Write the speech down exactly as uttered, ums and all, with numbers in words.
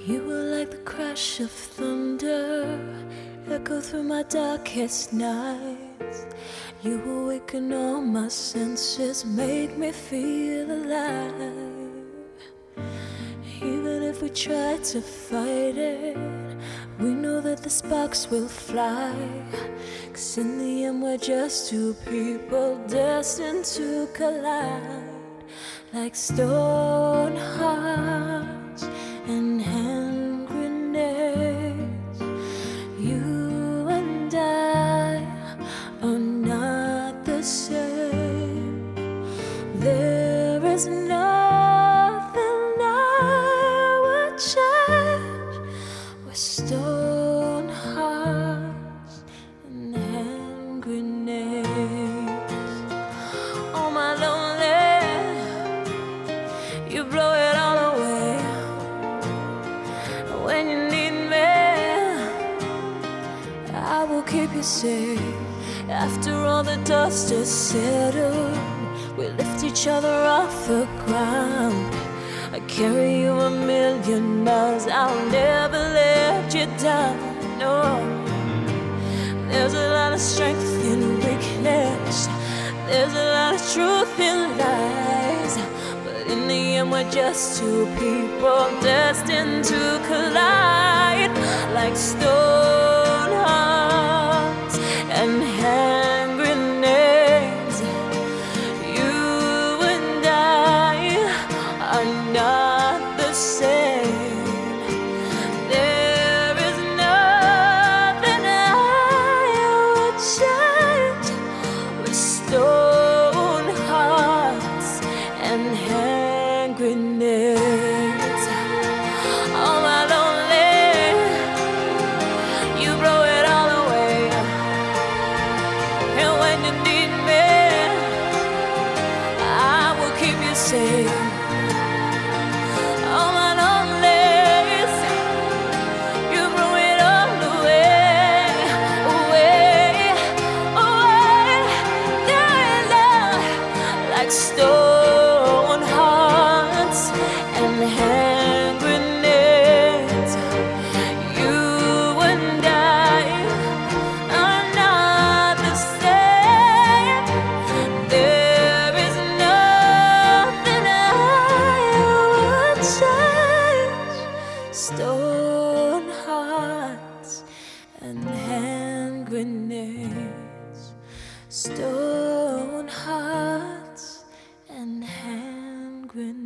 You were like the crash of thunder, echo through my darkest nights. You awaken all my senses, make me feel alive. Even if we try to fight it, we know that the sparks will fly. 'Cause in the end we're just two people destined to collide. Like stone hearts and hand grenades, you and I are not the same. There is nothing I would change. We're stone hearts and hand grenades. Oh my lonely, you blow it all away. When you need me, I will keep you safe. After all the dust has settled, we lift each other off the ground. I carry you a million miles, I'll never let you down. No, there's a lot of strength in weakness, there's a lot of truth in lies. But in the end we're just two people destined to collide. Like stone hearts and hand grenades, you and I are not the same. There is nothing I would change. We're stone hearts and hand grenades. Oh my lonely, you blow it all away. And when you need me, I will keep you safe. Oh my lonely, you blow it all away, away, away. Yeah, yeah. Like stone hearts and hand grenades, you and I are not the same. There is nothing I would change. Stone hearts and hand grenades, stone hearts and hand grenades.